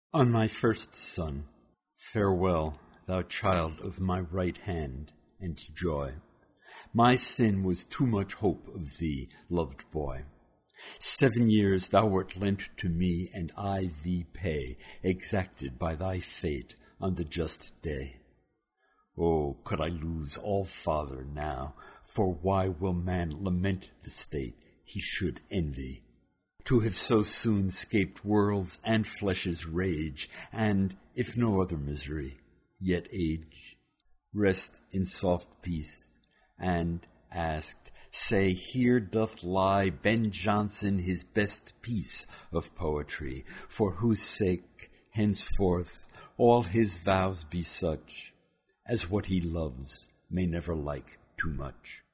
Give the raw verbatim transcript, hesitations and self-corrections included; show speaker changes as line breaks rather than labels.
On my first son, farewell, thou child of my right hand and joy. My sin was too much hope of thee, loved boy. Seven years thou wert lent to me, and I thee pay, exacted by thy fate on the just day. Oh, could I lose all father now, for why will man lament the state he should envy? To have so soon scaped worlds and flesh's rage, and, if no other misery, yet age. Rest in soft peace, and, asked, say, here doth lie Ben Jonson, his best piece of poetry, for whose sake, henceforth, all his vows be such as what he loves may never like too much.